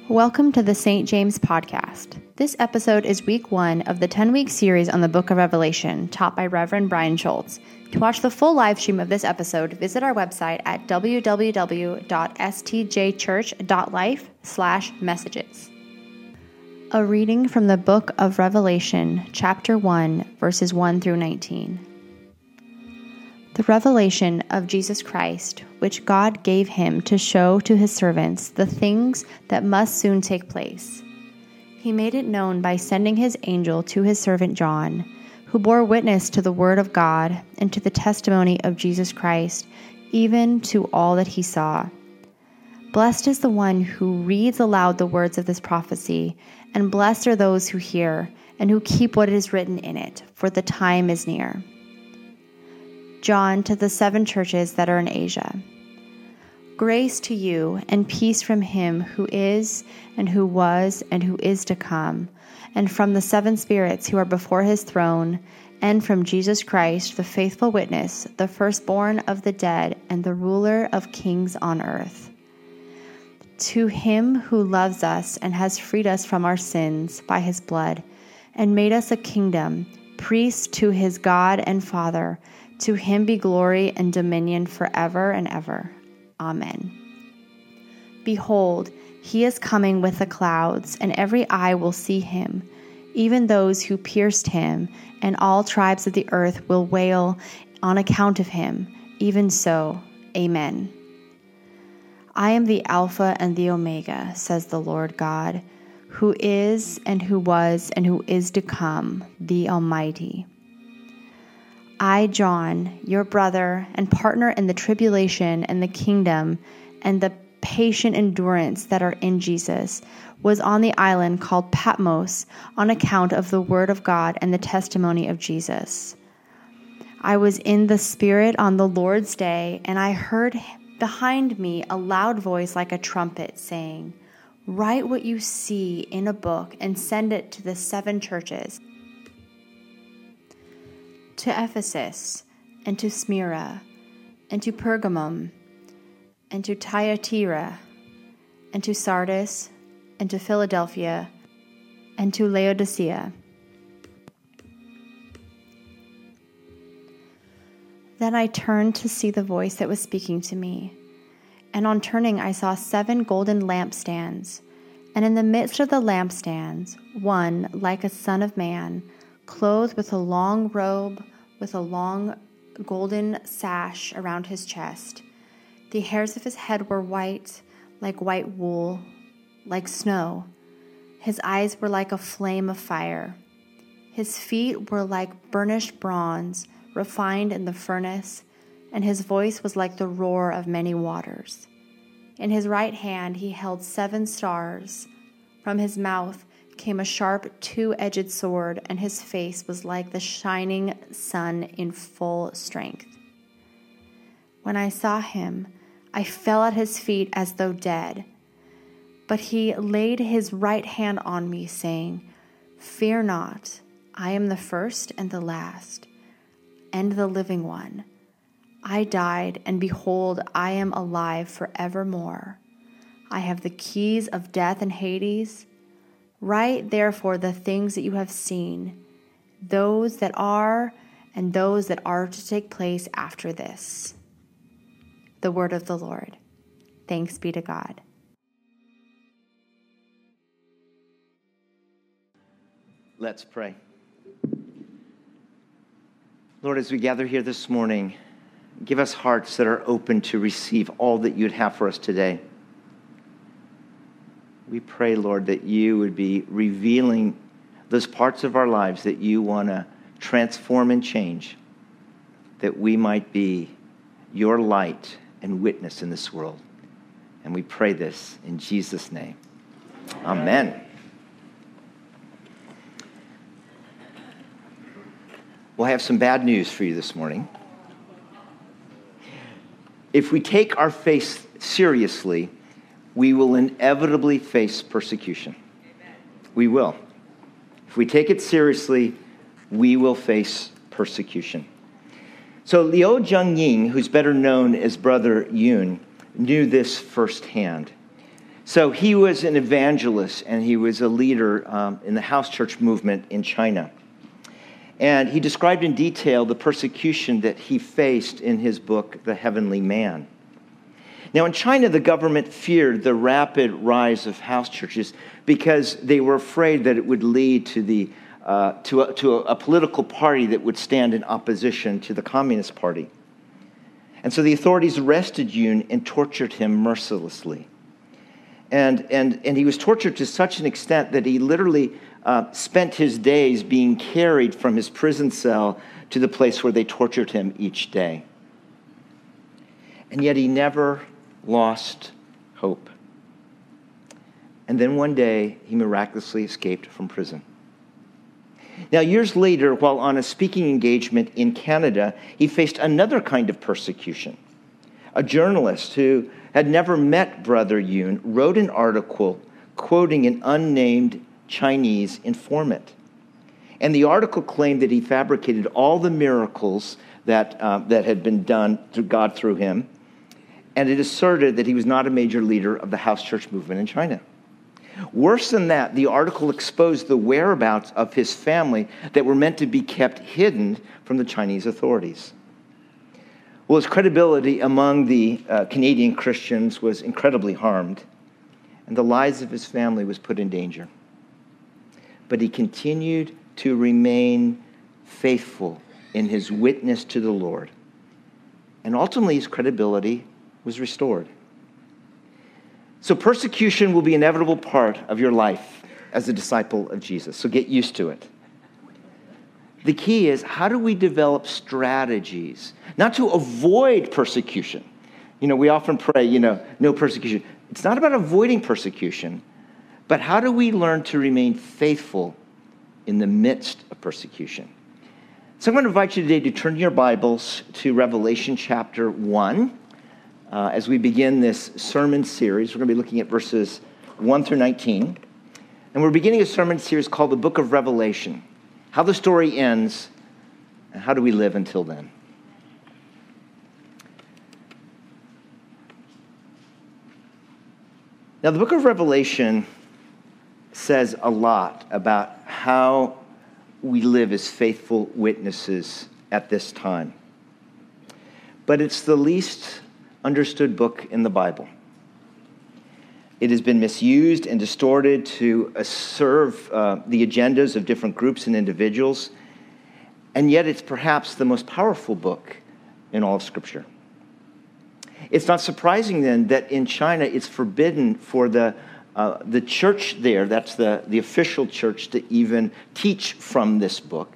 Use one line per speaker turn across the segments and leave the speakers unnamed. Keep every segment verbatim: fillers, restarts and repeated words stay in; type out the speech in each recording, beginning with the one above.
Welcome to the Saint James Podcast. This episode is week one of the ten-week series on the book of Revelation, taught by Reverend Brian Schultz. To watch the full live stream of this episode, visit our website at w w w dot s t j church dot life slash messages. A reading from the book of Revelation, chapter one, verses one through nineteen. The revelation of Jesus Christ, which God gave him to show to his servants the things that must soon take place. He made it known by sending his angel to his servant John, who bore witness to the word of God and to the testimony of Jesus Christ, even to all that he saw. Blessed is the one who reads aloud the words of this prophecy, and blessed are those who hear and who keep what is written in it, for the time is near. John, to the seven churches that are in Asia. Grace to you and peace from him who is, and who was, and who is to come, and from the seven spirits who are before his throne, and from Jesus Christ, the faithful witness, the firstborn of the dead, and the ruler of kings on earth. To him who loves us and has freed us from our sins by his blood, and made us a kingdom, priests to his God and Father, to him be glory and dominion forever and ever. Amen. Behold, he is coming with the clouds, and every eye will see him, even those who pierced him, and all tribes of the earth will wail on account of him. Even so, Amen. I am the Alpha and the Omega, says the Lord God, who is, and who was, and who is to come, the Almighty. I, John, your brother and partner in the tribulation and the kingdom and the patient endurance that are in Jesus, was on the island called Patmos on account of the word of God and the testimony of Jesus. I was in the Spirit on the Lord's day, and I heard behind me a loud voice like a trumpet saying, "Write what you see in a book and send it to the seven churches, to Ephesus, and to Smyrna, and to Pergamum, and to Thyatira, and to Sardis, and to Philadelphia, and to Laodicea." Then I turned to see the voice that was speaking to me, and on turning I saw seven golden lampstands, and in the midst of the lampstands, one like a son of man, clothed with a long robe, with a long golden sash around his chest. The hairs of his head were white, like white wool, like snow. His eyes were like a flame of fire. His feet were like burnished bronze, refined in the furnace, and his voice was like the roar of many waters. In his right hand he held seven stars. From his mouth came a sharp two-edged sword, and his face was like the shining sun in full strength. When I saw him, I fell at his feet as though dead. But he laid his right hand on me, saying, "Fear not, I am the first and the last, and the living one. I died, and behold, I am alive forevermore. I have the keys of death and Hades. Write therefore the things that you have seen, those that are, and those that are to take place after this." The word of the Lord. Thanks be to God.
Let's pray. Lord, as we gather here this morning, give us hearts that are open to receive all that you'd have for us today. We pray, Lord, that you would be revealing those parts of our lives that you want to transform and change, that we might be your light and witness in this world. And we pray this in Jesus' name. Amen. Well, I have some bad news for you this morning. If we take our faith seriously, we will inevitably face persecution. Amen. We will. If we take it seriously, we will face persecution. So Liu Zhengying, who's better known as Brother Yun, knew this firsthand. So he was an evangelist, and he was a leader um, in the house church movement in China. And he described in detail the persecution that he faced in his book, The Heavenly Man. Now, in China, the government feared the rapid rise of house churches because they were afraid that it would lead to the uh, to, a, to a, a political party that would stand in opposition to the Communist Party. And so the authorities arrested Yun and tortured him mercilessly. And, and, and he was tortured to such an extent that he literally uh, spent his days being carried from his prison cell to the place where they tortured him each day. And yet he never lost hope. And then one day, he miraculously escaped from prison. Now, years later, while on a speaking engagement in Canada, he faced another kind of persecution. A journalist who had never met Brother Yun wrote an article quoting an unnamed Chinese informant. And the article claimed that he fabricated all the miracles that, uh, that had been done through God through him, and it asserted that he was not a major leader of the house church movement in China. Worse than that, the article exposed the whereabouts of his family that were meant to be kept hidden from the Chinese authorities. Well, his credibility among the uh, Canadian Christians was incredibly harmed, and the lives of his family was put in danger. But he continued to remain faithful in his witness to the Lord, and ultimately his credibility was restored. So persecution will be an inevitable part of your life as a disciple of Jesus, so get used to it. The key is, how do we develop strategies, not to avoid persecution? You know, we often pray, you know, no persecution. It's not about avoiding persecution, but how do we learn to remain faithful in the midst of persecution? So I'm going to invite you today to turn your Bibles to Revelation chapter one. Uh, as we begin this sermon series, we're going to be looking at verses one through nineteen. And we're beginning a sermon series called the Book of Revelation. How the story ends, and how do we live until then? Now, the book of Revelation says a lot about how we live as faithful witnesses at this time. But it's the least understood book in the Bible. It has been misused and distorted to uh, serve uh, the agendas of different groups and individuals, and yet it's perhaps the most powerful book in all of Scripture. It's not surprising then that in China it's forbidden for the uh, the church there, that's the, the official church, to even teach from this book.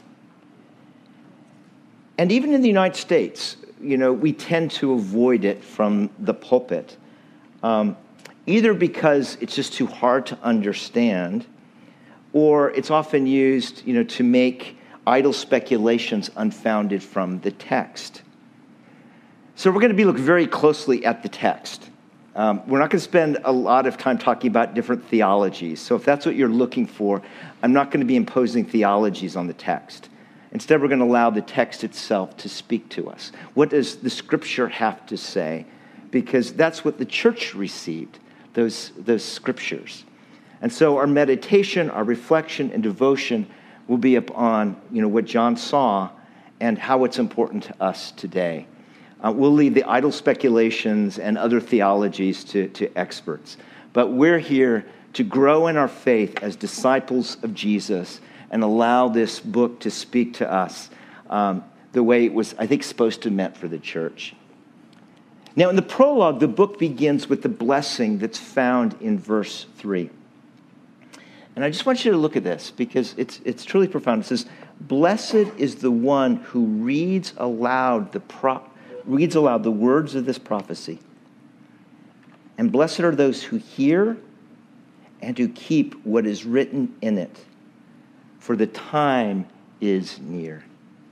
And even in the United States, you know, we tend to avoid it from the pulpit. Um, Either because it's just too hard to understand, or it's often used, you know, to make idle speculations unfounded from the text. So we're going to be looking very closely at the text. Um, we're not going to spend a lot of time talking about different theologies. So if that's what you're looking for, I'm not going to be imposing theologies on the text. Instead, we're going to allow the text itself to speak to us. What does the Scripture have to say? Because that's what the church received. Those, those scriptures. And so our meditation, our reflection, and devotion will be upon, you know, what John saw and how it's important to us today. Uh, we'll leave the idle speculations and other theologies to, to experts. But we're here to grow in our faith as disciples of Jesus and allow this book to speak to us um, the way it was, I think, supposed to meant for the church. Now, in the prologue, the book begins with the blessing that's found in verse three. And I just want you to look at this because it's it's truly profound. It says, "Blessed is the one who reads aloud the pro- reads aloud the words of this prophecy. And blessed are those who hear and who keep what is written in it, for the time is near."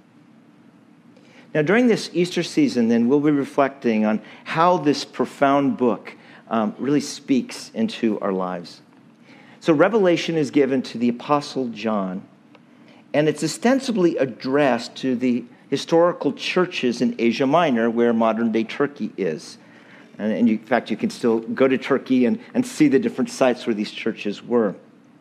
Now, during this Easter season, then, we'll be reflecting on how this profound book um, really speaks into our lives. So Revelation is given to the Apostle John, and it's ostensibly addressed to the historical churches in Asia Minor, where modern-day Turkey is. And, and you, in fact, you can still go to Turkey and, and see the different sites where these churches were.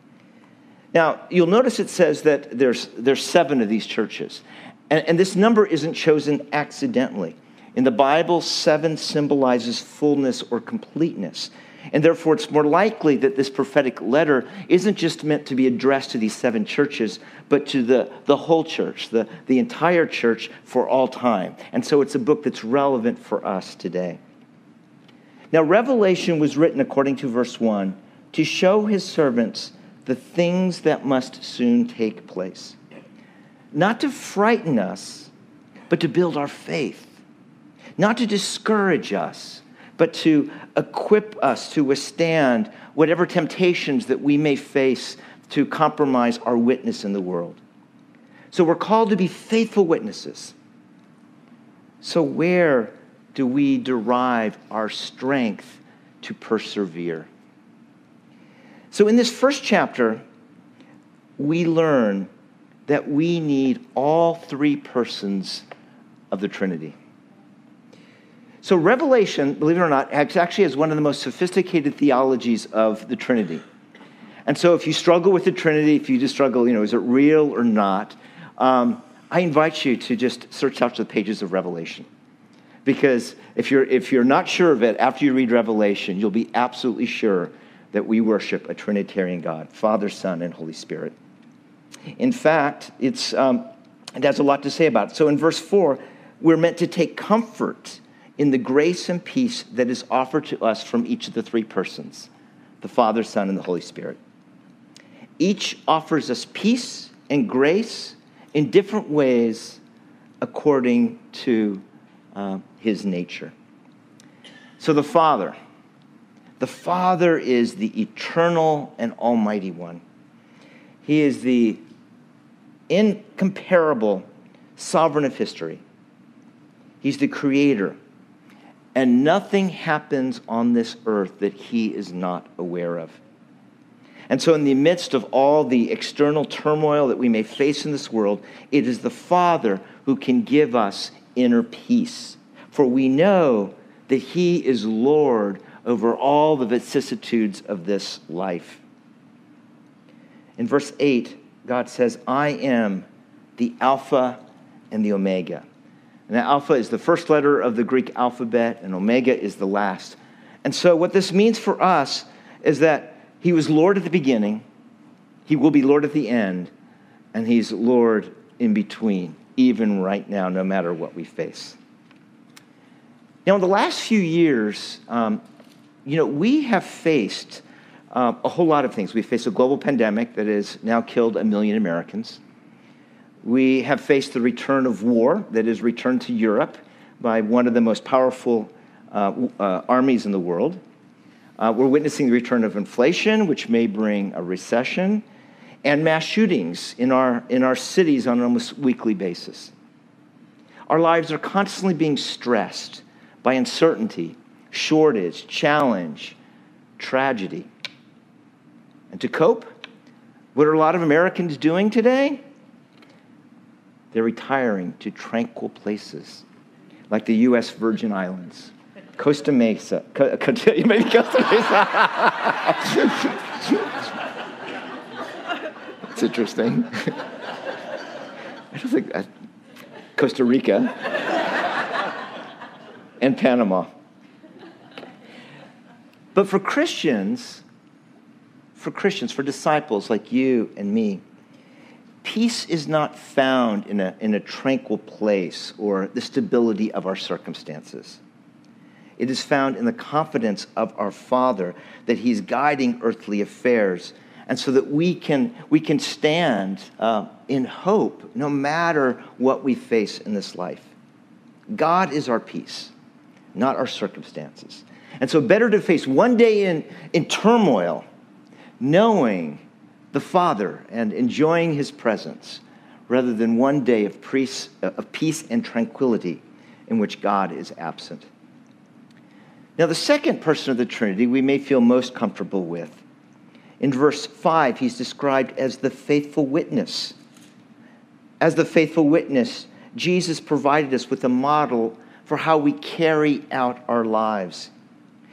Now, you'll notice it says that there's, there's seven of these churches. And, and this number isn't chosen accidentally. In the Bible, seven symbolizes fullness or completeness. And therefore, it's more likely that this prophetic letter isn't just meant to be addressed to these seven churches, but to the, the whole church, the, the entire church for all time. And so it's a book that's relevant for us today. Now, Revelation was written, according to verse one, to show his servants the things that must soon take place. Not to frighten us, but to build our faith. Not to discourage us, but to equip us to withstand whatever temptations that we may face to compromise our witness in the world. So we're called to be faithful witnesses. So where do we derive our strength to persevere? So in this first chapter, we learn that we need all three persons of the Trinity. So Revelation, believe it or not, actually has one of the most sophisticated theologies of the Trinity. And so if you struggle with the Trinity, if you just struggle, you know, is it real or not, um, I invite you to just search out the pages of Revelation. Because if you're, if you're not sure of it, after you read Revelation, you'll be absolutely sure that we worship a Trinitarian God, Father, Son, and Holy Spirit. In fact, it's um, it has a lot to say about it. So in verse four, we're meant to take comfort in the grace and peace that is offered to us from each of the three persons, the Father, Son, and the Holy Spirit. Each offers us peace and grace in different ways according to uh, his nature. So the Father, the Father is the eternal and almighty one. He is the incomparable sovereign of history. He's the creator. And nothing happens on this earth that he is not aware of. And so in the midst of all the external turmoil that we may face in this world, it is the Father who can give us inner peace. For we know that he is Lord over all the vicissitudes of this life. In verse eight, God says, I am the Alpha and the Omega. And Alpha is the first letter of the Greek alphabet, and Omega is the last. And so what this means for us is that he was Lord at the beginning, he will be Lord at the end, and he's Lord in between, even right now, no matter what we face. Now, in the last few years, um, you know, we have faced uh, a whole lot of things. We've faced a global pandemic that has now killed a million Americans. We have faced the return of war that has returned to Europe by one of the most powerful uh, uh, armies in the world. Uh, we're witnessing the return of inflation, which may bring a recession, and mass shootings in our, in our cities on an almost weekly basis. Our lives are constantly being stressed by uncertainty, shortage, challenge, tragedy. And to cope, what are a lot of Americans doing today? They're retiring to tranquil places like the U S Virgin Islands, Costa Mesa. Co- Co- maybe Costa Mesa. It's interesting. I don't think that. Costa Rica and Panama. But for Christians, for Christians, for disciples like you and me, peace is not found in a, in a tranquil place or the stability of our circumstances. It is found in the confidence of our Father that he's guiding earthly affairs, and so that we can, we can stand uh, in hope no matter what we face in this life. God is our peace, not our circumstances. And so better to face one day in, in turmoil, knowing the Father and enjoying his presence, rather than one day of peace, of peace and tranquility in which God is absent. Now, the second person of the Trinity we may feel most comfortable with. In verse five, he's described as the faithful witness. As the faithful witness, Jesus provided us with a model for how we carry out our lives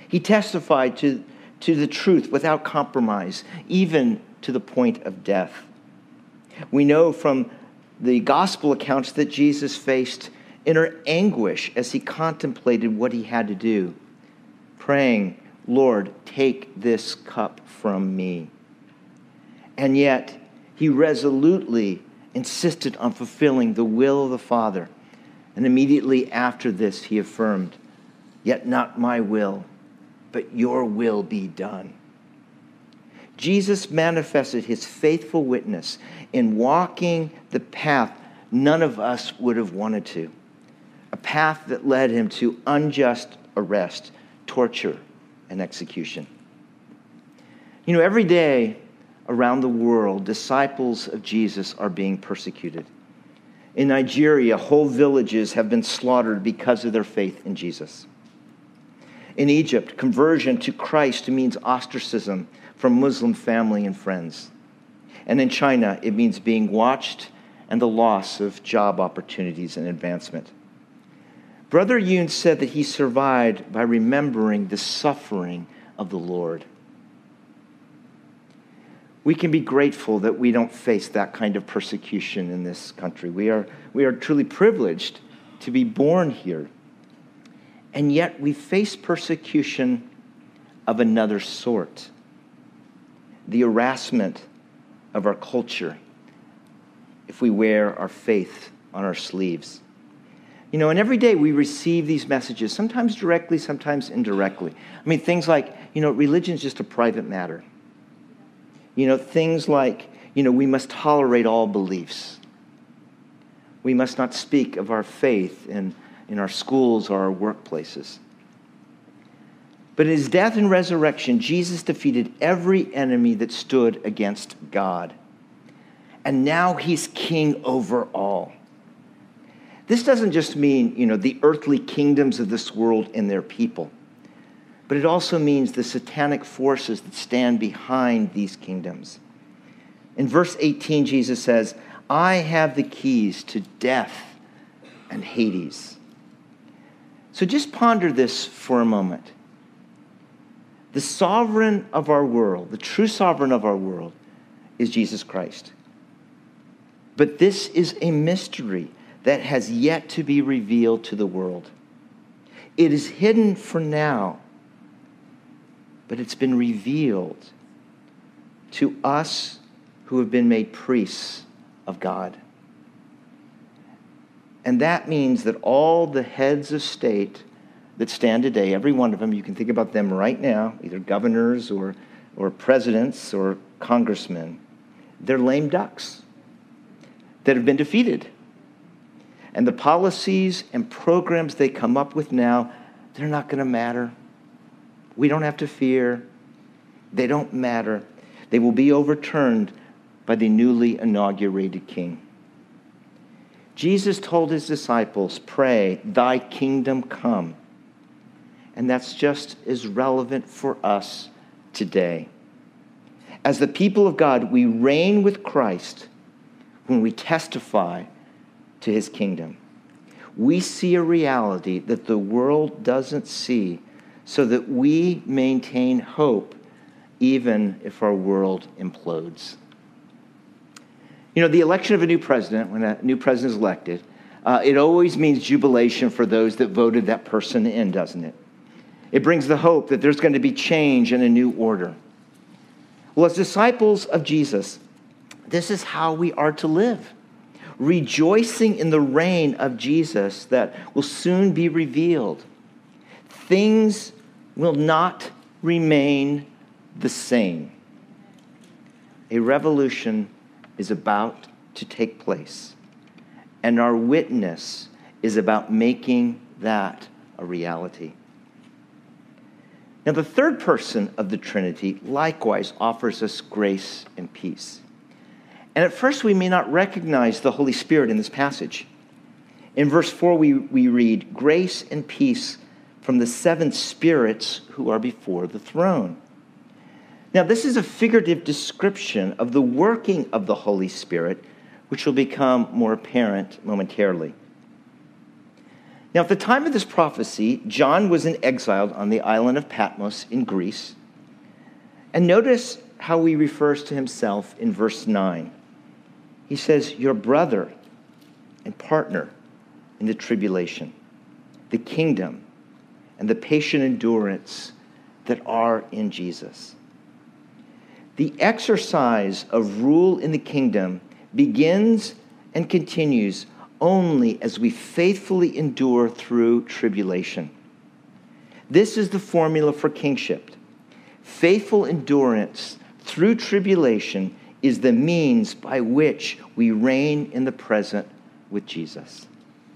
He testified to, to the truth without compromise, even to the point of death. We know from the gospel accounts that Jesus faced inner anguish as he contemplated what he had to do, praying, "Lord, take this cup from me." And yet, he resolutely insisted on fulfilling the will of the Father. And immediately after this, he affirmed, "Yet not my will, but your will be done." Jesus manifested his faithful witness in walking the path none of us would have wanted to, a path that led him to unjust arrest, torture, and execution. You know, every day around the world, disciples of Jesus are being persecuted. In Nigeria, whole villages have been slaughtered because of their faith in Jesus. In Egypt, conversion to Christ means ostracism from Muslim family and friends. And in China, it means being watched and the loss of job opportunities and advancement. Brother Yoon said that he survived by remembering the suffering of the Lord. We can be grateful that we don't face that kind of persecution in this country. We are, we are truly privileged to be born here. And yet we face persecution of another sort. The harassment of our culture if we wear our faith on our sleeves. You know, and every day we receive these messages, sometimes directly, sometimes indirectly. I mean, things like, you know, religion is just a private matter. You know, things like, you know, we must tolerate all beliefs. We must not speak of our faith in, in our schools or our workplaces. But in his death and resurrection, Jesus defeated every enemy that stood against God. And now he's king over all. This doesn't just mean, you know, the earthly kingdoms of this world and their people, but it also means the satanic forces that stand behind these kingdoms. In verse eighteen, Jesus says, "I have the keys to death and Hades." So just ponder this for a moment. The sovereign of our world, the true sovereign of our world, is Jesus Christ. But this is a mystery that has yet to be revealed to the world. It is hidden for now, but it's been revealed to us who have been made priests of God. And that means that all the heads of state that stand today, every one of them, you can think about them right now, either governors or, or presidents or congressmen, they're lame ducks that have been defeated. And the policies and programs they come up with now, they're not going to matter. We don't have to fear. They don't matter. They will be overturned by the newly inaugurated king. Jesus told his disciples, "Pray, thy kingdom come." And that's just as relevant for us today. As the people of God, we reign with Christ when we testify to his kingdom. We see a reality that the world doesn't see, so that we maintain hope even if our world implodes. You know, the election of a new president, when a new president is elected, uh, it always means jubilation for those that voted that person in, doesn't it? It brings the hope that there's going to be change and a new order. Well, as disciples of Jesus, this is how we are to live, rejoicing in the reign of Jesus that will soon be revealed. Things will not remain the same. A revolution is about to take place, and our witness is about making that a reality. Now, the third person of the Trinity likewise offers us grace and peace. And at first, we may not recognize the Holy Spirit in this passage. In verse four, we, we read, "Grace and peace from the seven spirits who are before the throne." Now, this is a figurative description of the working of the Holy Spirit, which will become more apparent momentarily. Now, at the time of this prophecy, John was in exile on the island of Patmos in Greece. And notice how he refers to himself in verse nine. He says, your brother and partner in the tribulation, the kingdom, and the patient endurance that are in Jesus. The exercise of rule in the kingdom begins and continues only as we faithfully endure through tribulation. This is the formula for kingship. Faithful endurance through tribulation is the means by which we reign in the present with Jesus.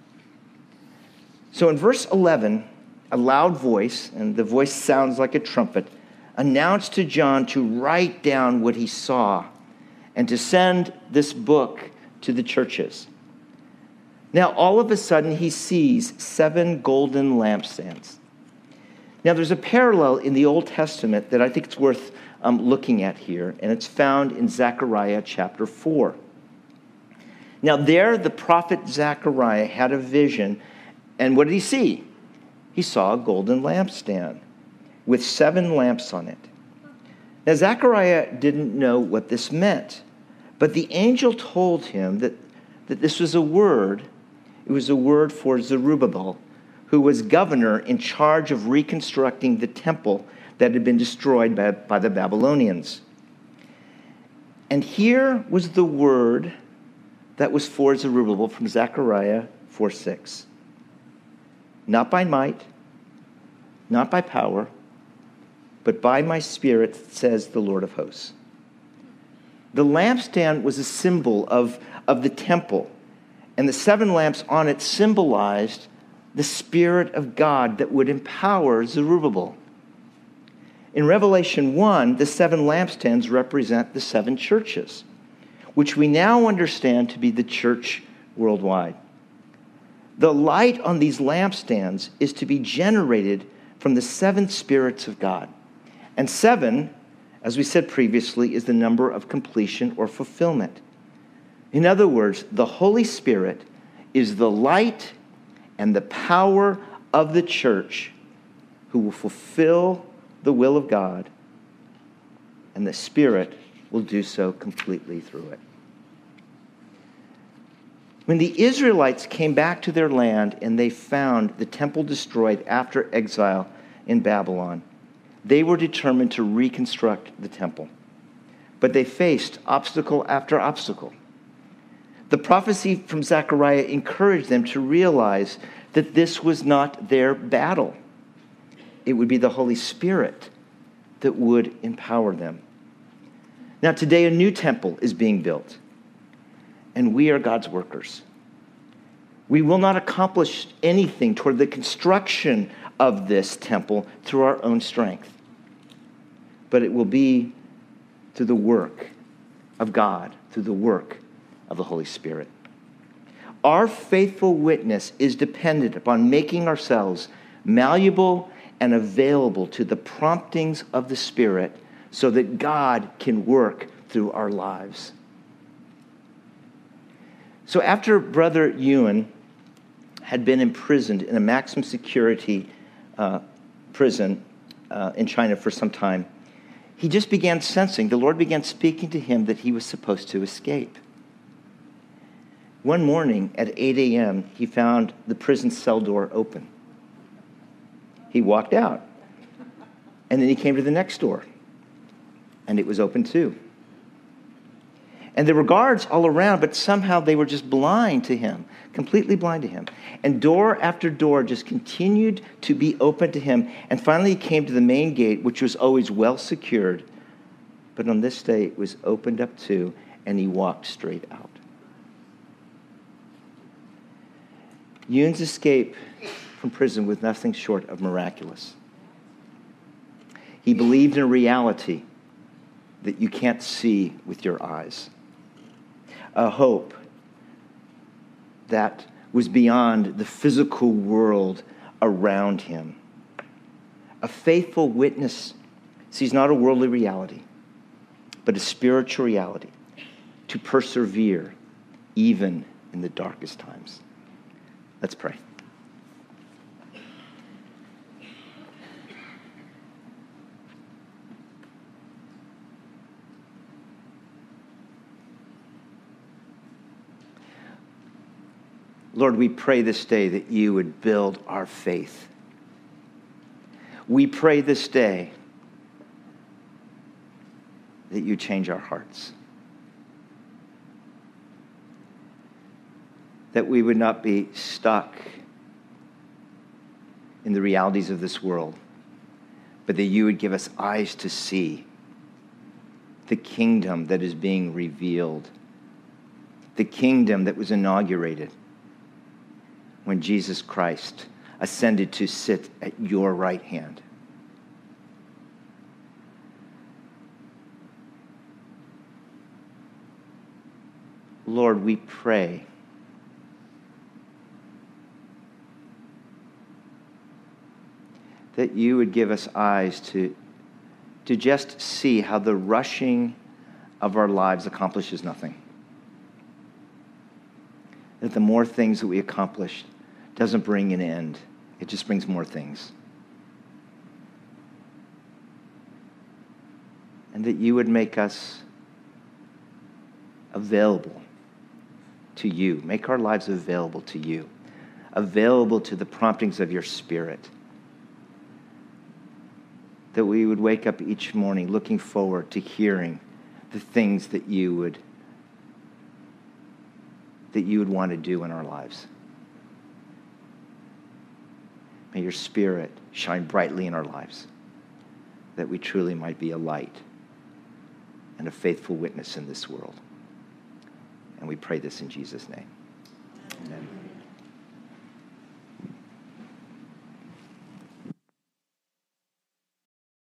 So in verse eleven, a loud voice, and the voice sounds like a trumpet, announced to John to write down what he saw and to send this book to the churches. Now, all of a sudden, he sees seven golden lampstands. Now, there's a parallel in the Old Testament that I think it's worth um, looking at here, and it's found in Zechariah chapter four. Now, there, the prophet Zechariah had a vision, and what did he see? He saw a golden lampstand with seven lamps on it. Now, Zechariah didn't know what this meant, but the angel told him that, that this was a word. It was a word for Zerubbabel, who was governor in charge of reconstructing the temple that had been destroyed by, by the Babylonians. And here was the word that was for Zerubbabel from Zechariah four six. Not by might, not by power, but by my Spirit, says the Lord of hosts. The lampstand was a symbol of, of the temple, and the seven lamps on it symbolized the Spirit of God that would empower Zerubbabel. In Revelation one, the seven lampstands represent the seven churches, which we now understand to be the church worldwide. The light on these lampstands is to be generated from the seven spirits of God. And seven, as we said previously, is the number of completion or fulfillment. In other words, the Holy Spirit is the light and the power of the church who will fulfill the will of God, and the Spirit will do so completely through it. When the Israelites came back to their land and they found the temple destroyed after exile in Babylon, they were determined to reconstruct the temple. But they faced obstacle after obstacle. The prophecy from Zechariah encouraged them to realize that this was not their battle. It would be the Holy Spirit that would empower them. Now, today a new temple is being built, and we are God's workers. We will not accomplish anything toward the construction of this temple through our own strength, but it will be through the work of God, through the work of the Holy Spirit. Our faithful witness is dependent upon making ourselves malleable and available to the promptings of the Spirit so that God can work through our lives. So after Brother Ewan had been imprisoned in a maximum security uh, prison uh, in China for some time, he just began sensing, the Lord began speaking to him that he was supposed to escape. One morning at eight a.m., he found the prison cell door open. He walked out, and then he came to the next door, and it was open too. And there were guards all around, but somehow they were just blind to him, completely blind to him. And door after door just continued to be open to him. And finally he came to the main gate, which was always well secured. But on this day it was opened up too, and he walked straight out. Ewan's escape from prison was nothing short of miraculous. He believed in a reality that you can't see with your eyes. A hope that was beyond the physical world around him. A faithful witness sees not a worldly reality, but a spiritual reality to persevere even in the darkest times. Let's pray. Lord, we pray this day that you would build our faith. We pray this day that you change our hearts. That we would not be stuck in the realities of this world, but that you would give us eyes to see the kingdom that is being revealed, the kingdom that was inaugurated when Jesus Christ ascended to sit at your right hand. Lord, we pray that you would give us eyes to, to just see how the rushing of our lives accomplishes nothing. That the more things that we accomplish doesn't bring an end. It just brings more things. And that you would make us available to you. Make our lives available to you. Available to the promptings of your Spirit. That we would wake up each morning looking forward to hearing the things that you would that you would want to do in our lives. May your Spirit shine brightly in our lives, that we truly might be a light and a faithful witness in this world. And we pray this in Jesus' name.